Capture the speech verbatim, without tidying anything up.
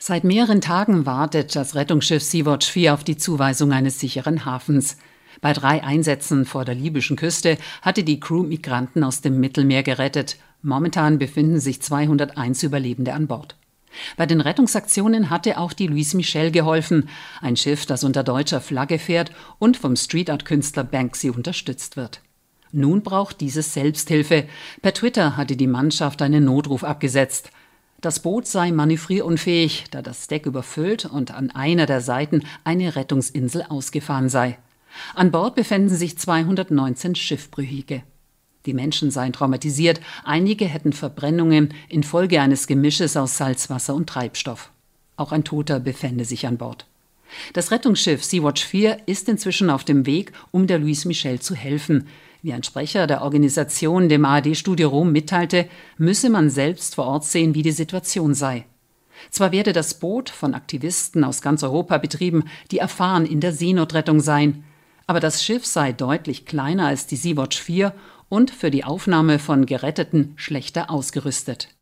Seit mehreren Tagen wartet das Rettungsschiff Sea-Watch vier auf die Zuweisung eines sicheren Hafens. Bei drei Einsätzen vor der libyschen Küste hatte die Crew Migranten aus dem Mittelmeer gerettet. Momentan befinden sich zweihunderteins Überlebende an Bord. Bei den Rettungsaktionen hatte auch die Louise Michel geholfen, ein Schiff, das unter deutscher Flagge fährt und vom Street-Art-Künstler Banksy unterstützt wird. Nun braucht dieses Selbsthilfe. Per Twitter hatte die Mannschaft einen Notruf abgesetzt. Das Boot sei manövrierunfähig, da das Deck überfüllt und an einer der Seiten eine Rettungsinsel ausgefahren sei. An Bord befänden sich zweihundertneunzehn Schiffbrüchige. Die Menschen seien traumatisiert, einige hätten Verbrennungen infolge eines Gemisches aus Salzwasser und Treibstoff. Auch ein Toter befände sich an Bord. Das Rettungsschiff Sea-Watch vier ist inzwischen auf dem Weg, um der Louise Michel zu helfen. Wie ein Sprecher der Organisation dem A R D-Studio Rom mitteilte, müsse man selbst vor Ort sehen, wie die Situation sei. Zwar werde das Boot von Aktivisten aus ganz Europa betrieben, die erfahren in der Seenotrettung seien, aber das Schiff sei deutlich kleiner als die Sea-Watch vier und für die Aufnahme von Geretteten schlechter ausgerüstet.